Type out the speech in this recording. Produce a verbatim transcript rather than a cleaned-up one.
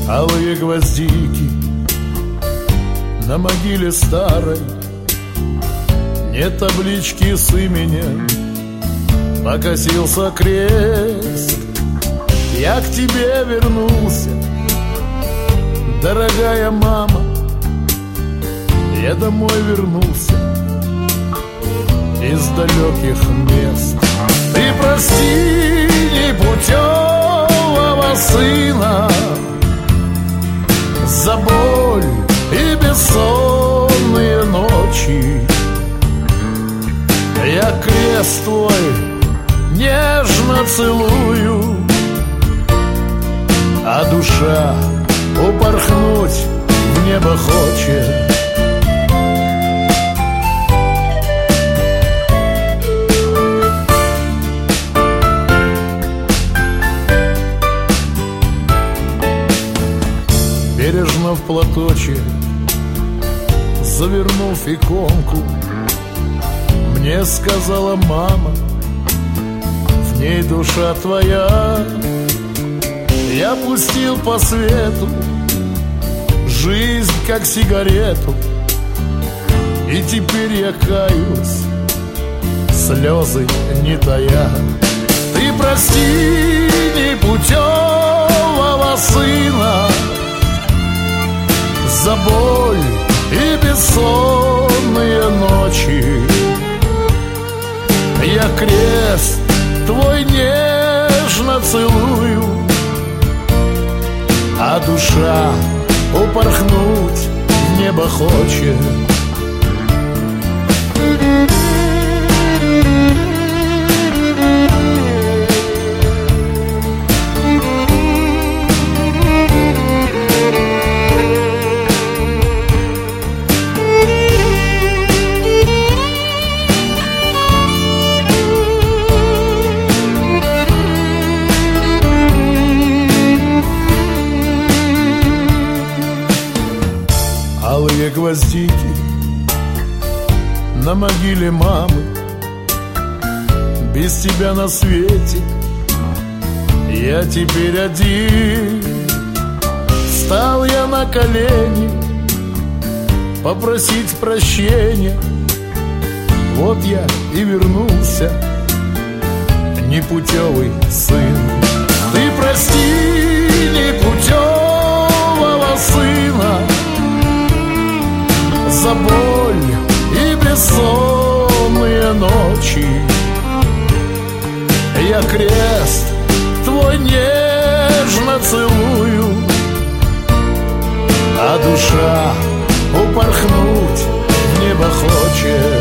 алые гвоздики на могиле старой, нет таблички с именем, покосился крест. Я к тебе вернулся, дорогая мама, я домой вернулся из далеких мест. Ты прости непутевого сына за боль и бессонные ночи. Я крест твой нежно целую, а душа упорхнуть в небо хочет. Бережно в платочек завернув иконку, мне сказала мама, в ней душа твоя. Я пустил по свету жизнь как сигарету, и теперь я каюсь, слезы не тая. Ты прости непутевого сына за боль и бессонные ночи. Я крест твой нежно целую, а душа упорхнуть в небо хочет. Алые гвоздики на могиле мамы, без тебя на свете я теперь один. Стал я на колени попросить прощения, вот я и вернулся, непутевый сын. Ты прости непутевого сына за боль и бессонные ночи. Я крест твой нежно целую, а душа упорхнуть в небо хочет.